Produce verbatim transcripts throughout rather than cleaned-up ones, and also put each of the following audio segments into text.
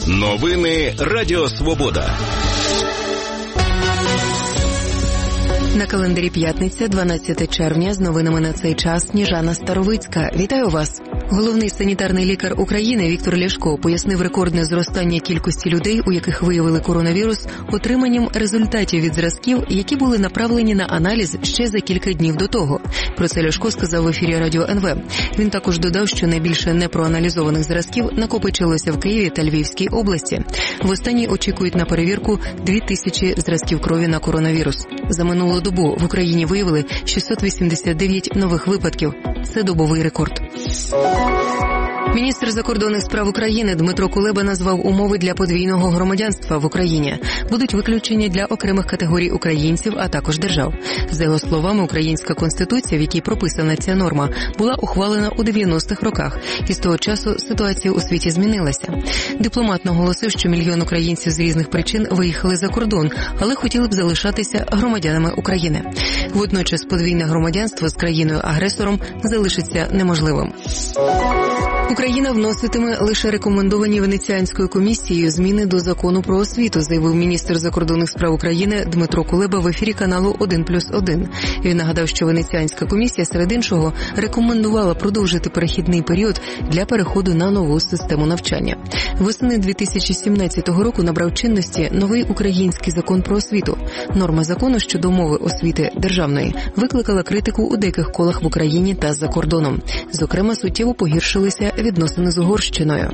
Новини Радіо Свобода. На календарі п'ятниця, дванадцяте червня, з новинами на цей час Сніжана Старовицька. Вітаю вас! Головний санітарний лікар України Віктор Ляшко пояснив рекордне зростання кількості людей, у яких виявили коронавірус, отриманням результатів від зразків, які були направлені на аналіз ще за кілька днів до того. Про це Ляшко сказав в ефірі Радіо ен ве. Він також додав, що найбільше непроаналізованих зразків накопичилося в Києві та Львівській області. В останній очікують на перевірку дві тисячі зразків крові на коронавірус. За минулу добу в Україні виявили шістсот вісімдесят дев'ять нових випадків. Це добовий рекорд. Міністр закордонних справ України Дмитро Кулеба назвав умови для подвійного громадянства в Україні. Будуть виключення для окремих категорій українців, а також держав. За його словами, українська конституція, в якій прописана ця норма, була ухвалена у дев'яностих роках. І з того часу ситуація у світі змінилася. Дипломат наголосив, що мільйон українців з різних причин виїхали за кордон, але хотіли б залишатися громадянами України. Водночас подвійне громадянство з країною-агресором залишиться неможливим. Україна вноситиме лише рекомендовані Венеціанською комісією зміни до закону про освіту, заявив міністр закордонних справ України Дмитро Кулеба в ефірі каналу один плюс один. Він нагадав, що Венеціанська комісія, серед іншого, рекомендувала продовжити перехідний період для переходу на нову систему навчання. Восени дві тисячі сімнадцятого року набрав чинності новий український закон про освіту. Норма закону щодо мови освіти державної викликала критику у деяких колах в Україні та за кордоном. Зокрема, суттєво погіршилися відносини з Угорщиною.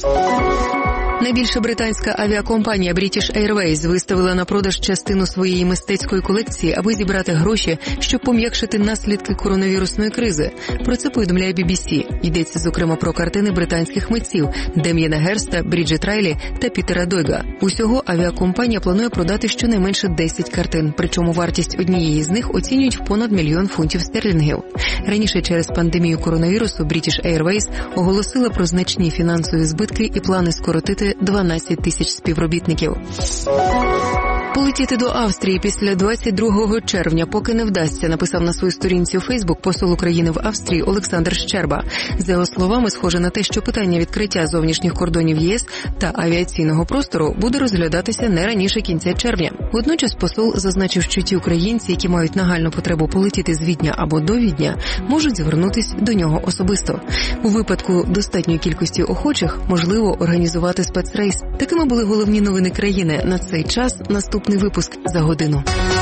Найбільша британська авіакомпанія British Airways виставила на продаж частину своєї мистецької колекції, аби зібрати гроші, щоб пом'якшити наслідки коронавірусної кризи. Про це повідомляє бі бі сі. Йдеться, зокрема, про картини британських митців Дем'єна Герста, Бріджит Райлі та Пітера Дойга. Усього авіакомпанія планує продати щонайменше десять картин, причому вартість однієї з них оцінюють в понад мільйон фунтів стерлінгів. Раніше через пандемію коронавірусу British Airways оголосила про значні фінансові збитки і плани скоротити дванадцять тисяч співробітників. Полетіти до Австрії після двадцять другого червня поки не вдасться, написав на своїй сторінці у Фейсбук посол України в Австрії Олександр Щерба. За його словами, схоже на те, що питання відкриття зовнішніх кордонів ЄС та авіаційного простору буде розглядатися не раніше кінця червня. Водночас посол зазначив, що ті українці, які мають нагальну потребу полетіти з Відня або до Відня, можуть звернутися до нього особисто. У випадку достатньої кількості охочих можливо організувати спецрейс. Такими були головні новини країни на цей час. Наступний випуск за годину.